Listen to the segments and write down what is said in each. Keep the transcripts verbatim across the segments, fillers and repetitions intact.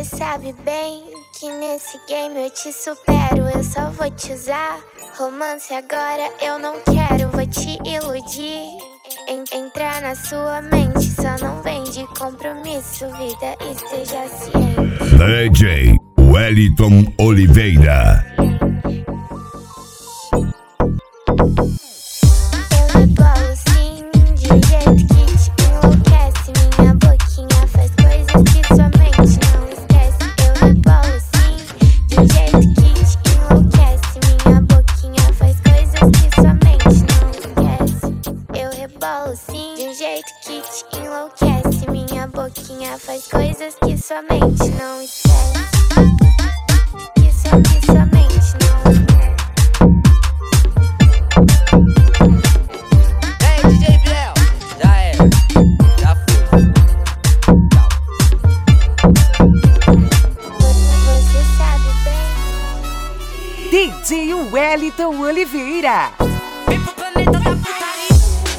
sabe bem que nesse game eu te supero. Eu só vou te usar. Romance agora eu não quero. Vou te iludir, en entrar na sua mente. Só não vem de compromisso, vida, esteja ciente. D J Wellington Oliveira. Eu rebolo sim, de um jeito que te enlouquece. Minha boquinha faz coisas que sua mente não esquece. Eu rebolo sim, de um jeito que te enlouquece. Minha boquinha faz coisas que sua mente não esquece. Eu rebolo sim, de um jeito que te enlouquece. Minha boquinha faz coisas que sua mente não esquece. Que sua, que sua mente não esquece. D J Wellington Oliveira. Vem pro planeta da putaria.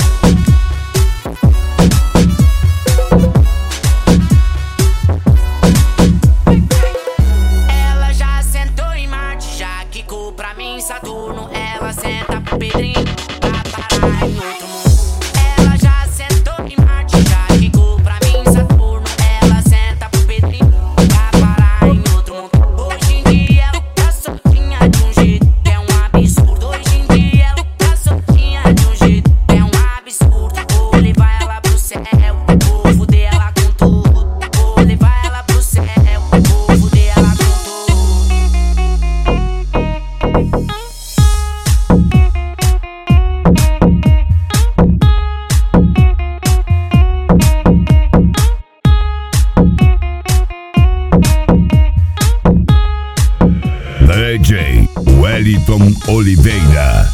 Ela já sentou em Marte, já quicou pra mim Saturno. Ela senta pro Pedrinho pra parar em outro mundo. Ela já sentou em Marte, já quicou pra mim Saturno. Ela senta pro Pedrinho pra parar em outro mundo. Hoje em dia ela tá soltinha de um jeito que é um absurdo. Hoje em dia ela tá soltinha de um jeito que é um absurdo. Vou levar ela pro céu, vou fuder ela com tudo. Vou levar ela pro céu, vou fuder ela com tudo. D J Wellington Oliveira.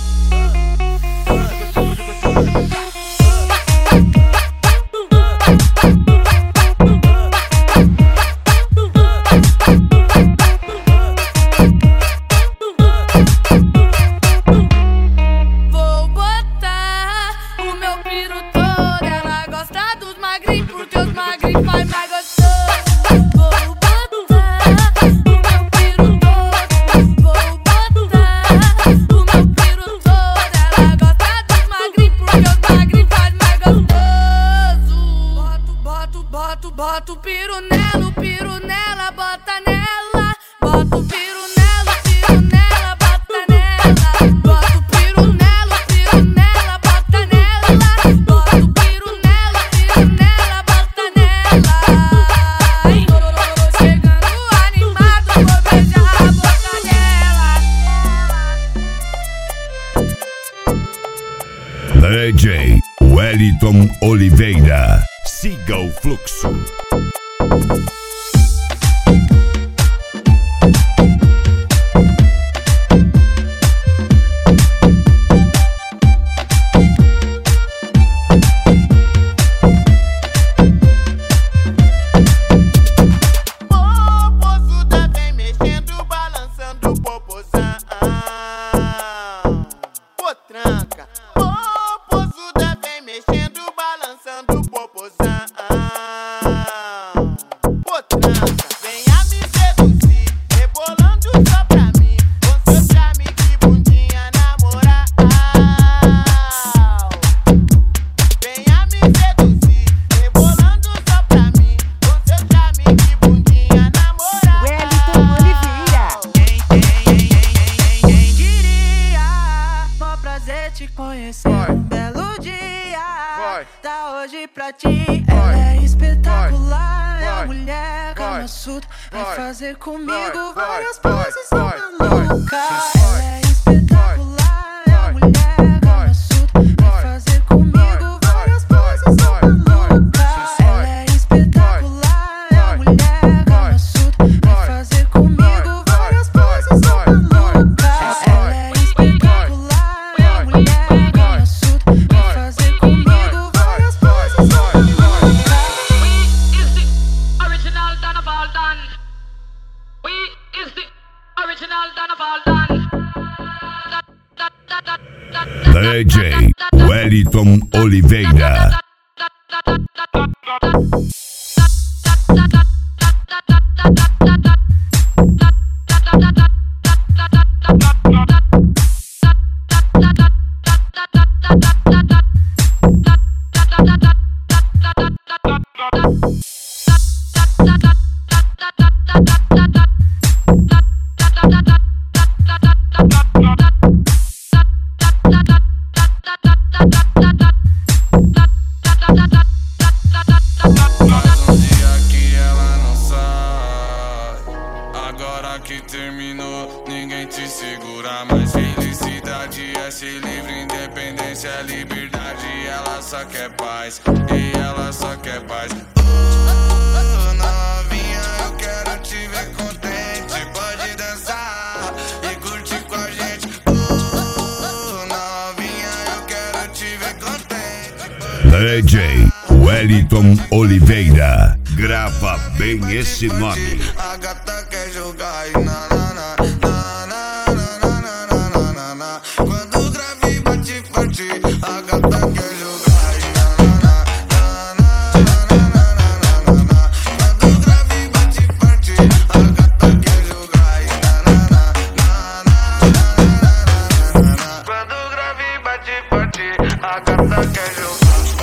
Vou botar o meu piru todo. Ela gosta dos magrinhos porque os magrinhos faz mais gostoso. Vou botar o meu piru todo. Vou botar o meu piru todo. Ela gosta dos magrinhos porque os magrinhos faz mais gostoso. Boto, boto, boto, boto o piru nela, o piru nela, bota nela. Boto o piru nela, o piru nela, bota nela. Boto o piru nela, o piru nela, bota nela. Boto o piru nela, o piru nela, bota nela. Ai, tô chegando animado, vou beijar a boca dela. D J Wellington Oliveira. Siga o fluxo. Popozuda vem mexendo, balançando o popozão. Potranca. Popozuda vem mexendo, balançando o popozão. Potranca. Venha me seduzir, rebolando só pra mim. Com seu charme que bundinha na moral. Venha me seduzir, rebolando só pra mim. Com seu charme que bundinha na moral. Wellington Oliveira. Quem, quem, quem, quem, quem, quem diria? Mó prazer te conhecer. Um belo dia. Tá hoje pra ti. Ela é espetacular. É a mulher Kama Sutra. Vai fazer comigo várias poses são malucas. Ela é espetacular. É a mulher Kama Sutra. Vai fazer comigo várias poses são malucas. Ela é espetacular. É a mulher Kama Sutra. Vai fazer comigo várias poses são malucas. Ela é espetacular. É a mulher Kama Sutra. Vai fazer comigo várias poses são malucas. Original done of all done. We is the original done of all done. Da, da, da, da, da, D J Wellington Oliveira. da, da, da, da, da, da, da, da, da, da, da, da, da, da, que terminou, ninguém te segura mais. Felicidade é ser livre, independência é liberdade. Ela só quer paz, e ela só quer paz. Oh, novinha, eu quero te ver contente. Pode dançar e curtir com a gente. Oh, novinha, eu quero te ver contente. D J Wellington Oliveira, grava bem esse nome. A gata quer jogar e na na na na na na na na na na. Quando o grave bate forte, a gata quer jogar e na na na na na na na na. Quando o grave bate forte, a gata quer jogar e na na na na na na na. Quando o grave bate forte, a gata quer jogar.